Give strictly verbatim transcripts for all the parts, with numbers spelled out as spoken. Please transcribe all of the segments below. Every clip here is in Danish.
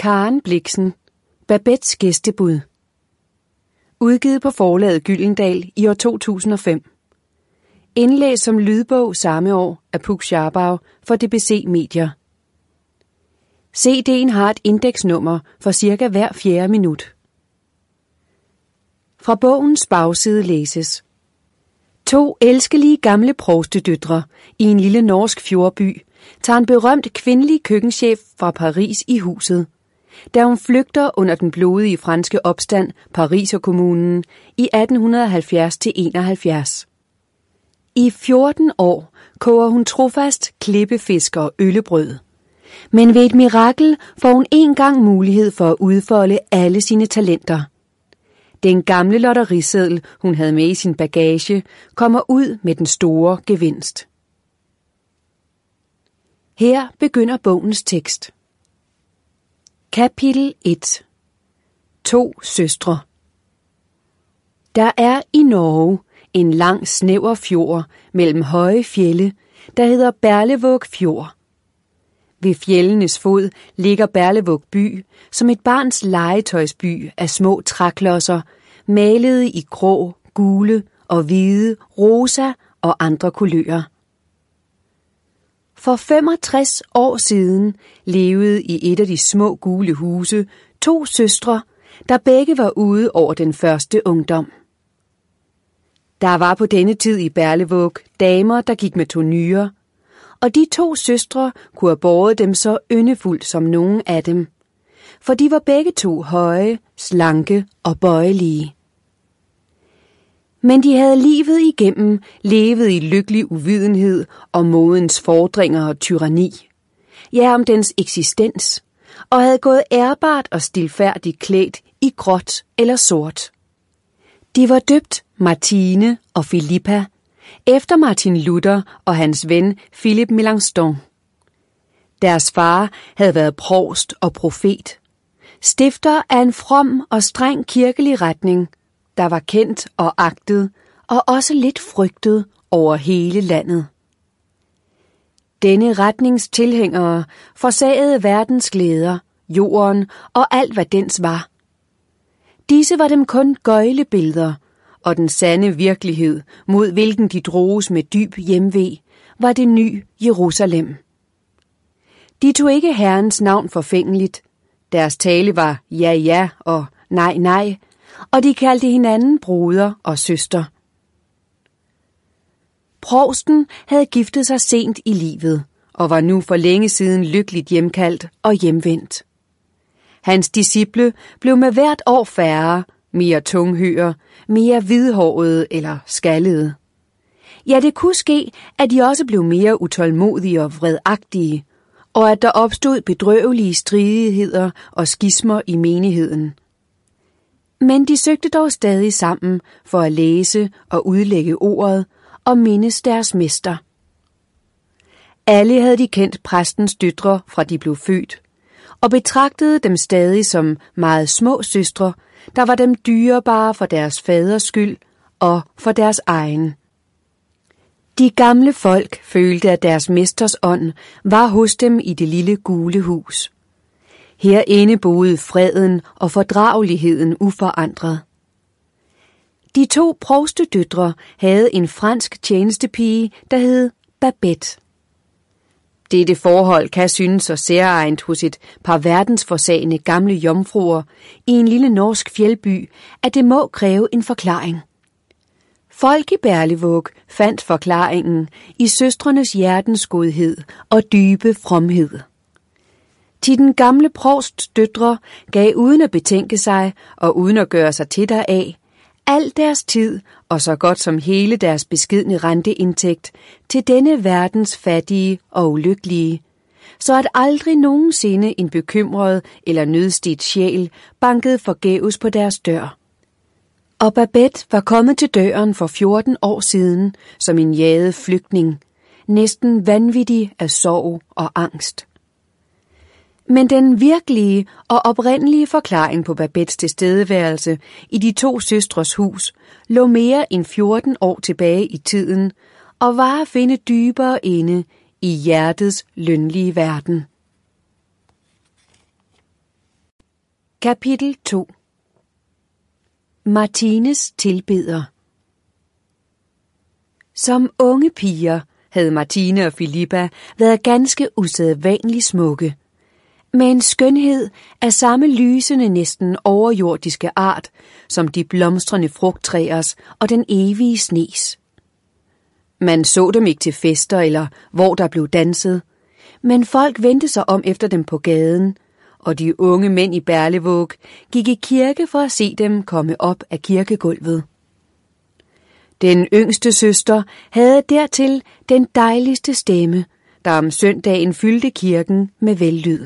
Karen Blixen, Babettes gæstebud. Udgivet på forlaget Gyldendal i år to tusind og fem. Indlæst som lydbog samme år af Puk Scharbau for D B C Medier. C D'en har et indeksnummer for cirka hver fjerde minut. Fra bogens bagside læses: To elskelige gamle provstedøtre i en lille norsk fjordby tager en berømt kvindelig køkkenchef fra Paris i huset, da hun flygter under den blodige franske opstand Pariserkommunen i atten halvfjerds til enoghalvfjerds. I fjorten år koger hun trofast klippefisk og øllebrød. Men ved et mirakel får hun en gang mulighed for at udfolde alle sine talenter. Den gamle lotteriseddel, hun havde med i sin bagage, kommer ud med den store gevinst. Her begynder bogens tekst. Kapitel et. To søstre. Der er i Norge en lang snæver fjord mellem høje fjelde, der hedder Berlevåg Fjord. Ved fjeldenes fod ligger Berlevåg by som et barns legetøjsby af små træklodser, malede i grå, gule og hvide, rosa og andre kulører. For femogtres år siden levede i et af de små gule huse to søstre, der begge var ude over den første ungdom. Der var på denne tid i Berlevåg damer, der gik med tornyrer, og de to søstre kunne have båret dem så yndefuldt som nogen af dem, for de var begge to høje, slanke og bøjelige. Men de havde livet igennem levet i lykkelig uvidenhed om modens fordringer og tyranni, ja om dens eksistens, og havde gået ærbart og stilfærdigt klædt i gråt eller sort. De var døbt Martine og Filippa, efter Martin Luther og hans ven Philip Melanchthon. Deres far havde været provst og profet, stifter af en from og streng kirkelig retning, der var kendt og agtet og også lidt frygtet over hele landet. Denne retnings tilhængere forsagede verdens glæder, jorden og alt hvad dens var. Disse var dem kun gøglebilleder, og den sande virkelighed, mod hvilken de droges med dyb hjemve, var det nye Jerusalem. De tog ikke Herrens navn forfængeligt. Deres tale var ja ja og nej nej, og de kaldte hinanden broder og søster. Provsten havde giftet sig sent i livet, og var nu for længe siden lykkeligt hjemkaldt og hjemvendt. Hans disciple blev med hvert år færre, mere tunghører, mere hvidhårede eller skaldede. Ja, det kunne ske, at de også blev mere utålmodige og vredagtige, og at der opstod bedrøvelige stridigheder og skismer i menigheden. Men de søgte dog stadig sammen for at læse og udlægge ordet og mindes deres mester. Alle havde de kendt præstens døtre fra de blev født, og betragtede dem stadig som meget små søstre, der var dem dyrebare for deres faders skyld og for deres egen. De gamle folk følte, at deres mesters ånd var hos dem i det lille gule hus. Herinde boede freden og fordrageligheden uforandret. De to provstedøtre havde en fransk tjenestepige, der hed Babette. Dette forhold kan synes så særegent hos et par verdensforsagende gamle jomfruer i en lille norsk fjeldby, at det må kræve en forklaring. Folk i Berlevåg fandt forklaringen i søstrenes hjertens godhed og dybe fromhed. Til den gamle provsts døtre gav uden at betænke sig og uden at gøre sig til deraf, al deres tid og så godt som hele deres beskedne renteindtægt til denne verdens fattige og ulykkelige, så at aldrig nogensinde en bekymret eller nødstigt sjæl bankede forgæves på deres dør. Og Babette var kommet til døren for fjorten år siden som en jaget flygtning, næsten vanvittig af sorg og angst. Men den virkelige og oprindelige forklaring på Babettes tilstedeværelse i de to søstres hus lå mere end fjorten år tilbage i tiden og var at finde dybere inde i hjertets lønlige verden. Kapitel to. Martines tilbeder. Som unge piger havde Martine og Filippa været ganske usædvanligt smukke, med en skønhed af samme lysende, næsten overjordiske art, som de blomstrende frugttræers og den evige snes. Man så dem ikke til fester eller hvor der blev danset, men folk vendte sig om efter dem på gaden, og de unge mænd i Berlevåg gik i kirke for at se dem komme op af kirkegulvet. Den yngste søster havde dertil den dejligste stemme, der om søndagen fyldte kirken med vellyd.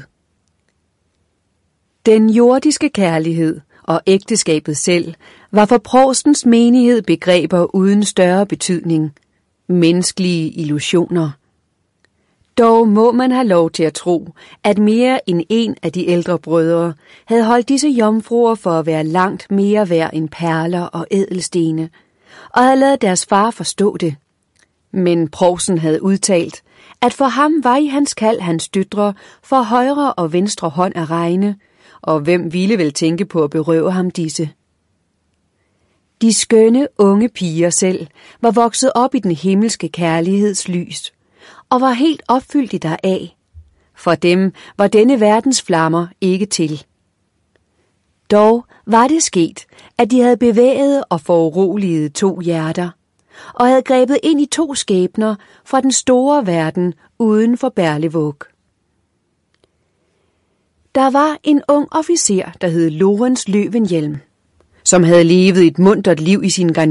Den jordiske kærlighed og ægteskabet selv var for provstens menighed begreber uden større betydning, menneskelige illusioner. Dog må man have lov til at tro, at mere end en af de ældre brødre havde holdt disse jomfruer for at være langt mere værd end perler og ædelstene, og havde ladet deres far forstå det. Men provsten havde udtalt, at for ham var i hans kald hans døtre for højre og venstre hånd at regne, og hvem ville vel tænke på at berøve ham disse? De skønne unge piger selv var vokset op i den himmelske kærligheds lys, og var helt opfyldt deraf. For dem var denne verdens flammer ikke til. Dog var det sket, at de havde bevæget og foruroliget to hjerter, og havde grebet ind i to skæbner fra den store verden uden for Berlevåg. Der var en ung officer, der hed Lorenz Løvenhjelm, som havde levet et muntert liv i sin garnison.